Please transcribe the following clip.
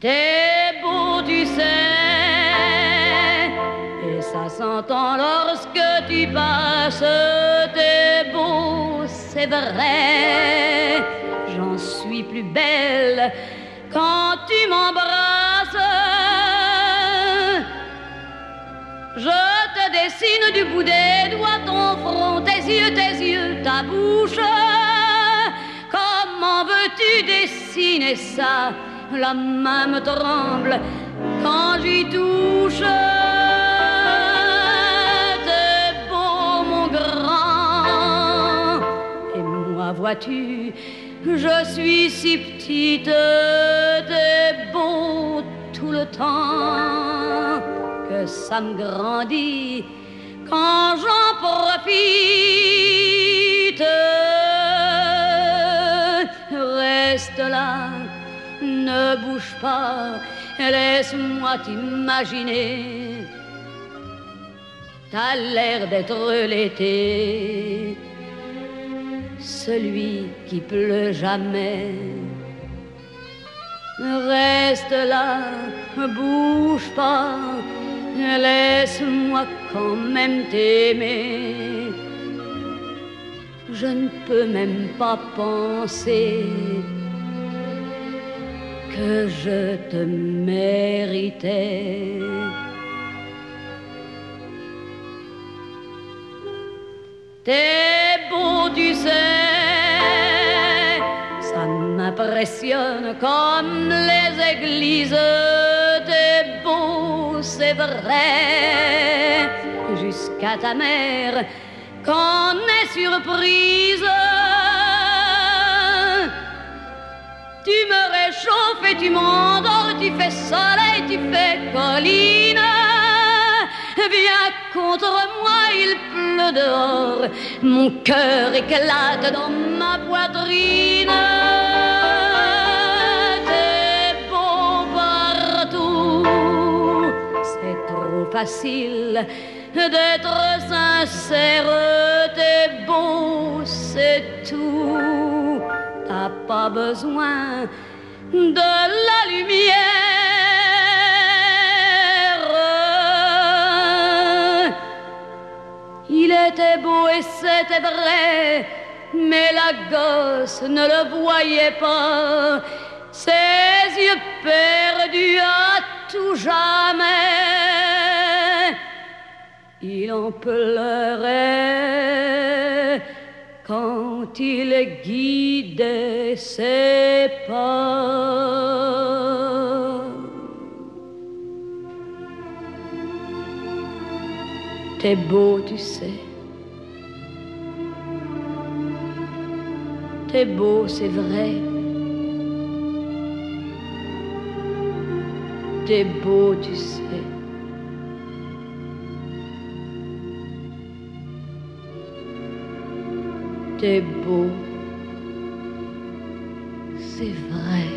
T'es beau, tu sais, et ça s'entend lorsque tu passes. T'es beau, c'est vrai, j'en suis plus belle quand tu m'embrasses. Je te dessine du bout des doigts ton front, tes yeux, ta bouche. Comment veux-tu dessiner ça? La main me tremble quand j'y touche. T'es beau, mon grand, et moi, vois-tu, je suis si petite. T'es beau tout le temps que ça me grandit quand j'en profite. Reste là, ne bouge pas, laisse-moi t'imaginer. T'as l'air d'être l'été, celui qui pleut jamais. Reste là, bouge pas, laisse-moi quand même t'aimer. Je ne peux même pas penser que je te méritais. T'es beau, tu sais, ça m'impressionne comme les églises. T'es beau, c'est vrai, jusqu'à ta mère qu'en est surprise. Tu me réchauffes et tu m'endors, tu fais soleil, tu fais colline. Viens contre moi, il pleut dehors, mon cœur éclate dans ma poitrine. T'es beau partout, c'est trop facile d'être sincère. T'es beau, c'est tout, t'as pas besoin de la lumière. Il était beau et c'était vrai, mais la gosse ne le voyait pas. Ses yeux perdus à tout jamais, il en pleurait quand il guidait ses pas. T'es beau, tu sais. T'es beau, c'est vrai. T'es beau, tu sais. T'es beau, c'est vrai.